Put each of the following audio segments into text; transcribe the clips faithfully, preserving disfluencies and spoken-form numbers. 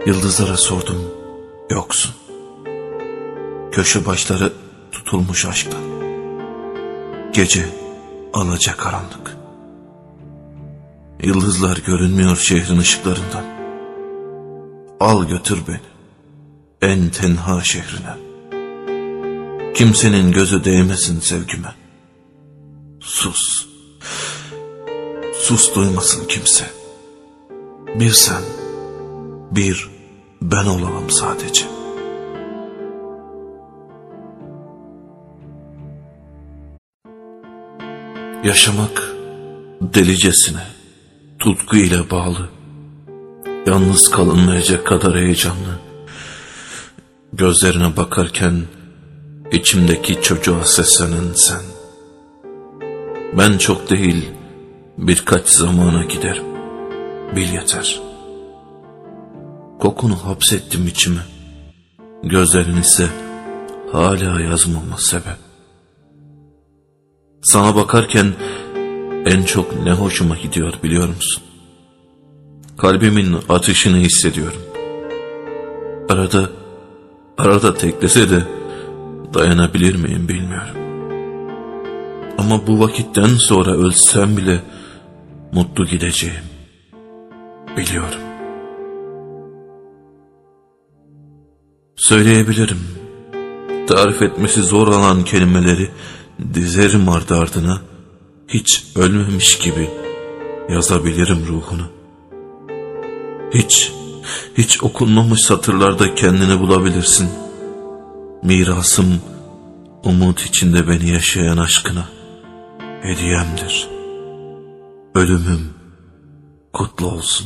Yıldızlara sordum, yoksun. Köşe başları tutulmuş aşktan. Gece alacakaranlık. Yıldızlar görünmüyor şehrin ışıklarından. Al götür beni en tenha şehrine. Kimsenin gözü değmesin sevgime. Sus, sus duymasın kimse. Bir sen, bir ben olalım sadece. Yaşamak delicesine, tutku ile bağlı, yalnız kalınmayacak kadar heyecanlı. Gözlerine bakarken içimdeki çocuğa seslenen sen. Ben çok değil birkaç zamana giderim, bil yeter. Kokunu hapsettim içime, gözlerin ise hala yazmama sebep. Sana bakarken en çok ne hoşuma gidiyor biliyor musun? Kalbimin atışını hissediyorum. Arada, arada teklese de dayanabilir miyim bilmiyorum. Ama bu vakitten sonra ölsem bile mutlu gideceğim, biliyorum. Söyleyebilirim, tarif etmesi zor olan kelimeleri dizerim ardı ardına, hiç ölmemiş gibi yazabilirim ruhunu. Hiç, hiç okunmamış satırlarda kendini bulabilirsin. Mirasım, umut içinde beni yaşayan aşkına hediyemdir. Ölümüm kutlu olsun.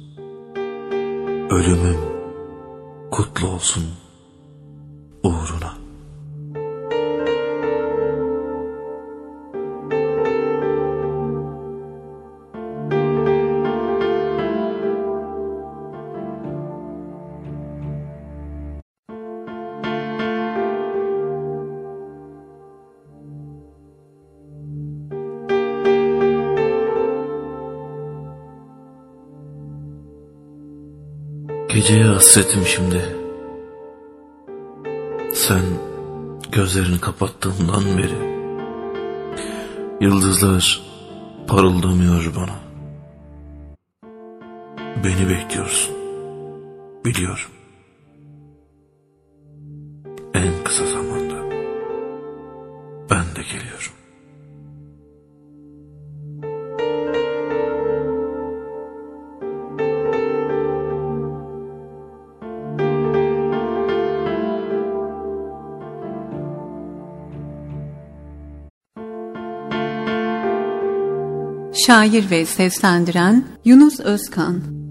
Ölümüm kutlu olsun uğruna. Geceye hasretim şimdi. Sen gözlerini kapattığından beri yıldızlar parıldamıyor bana. Beni bekliyorsun, biliyorum. En kısa zamanda ben de geliyorum. Şair ve seslendiren Yunus Özkan.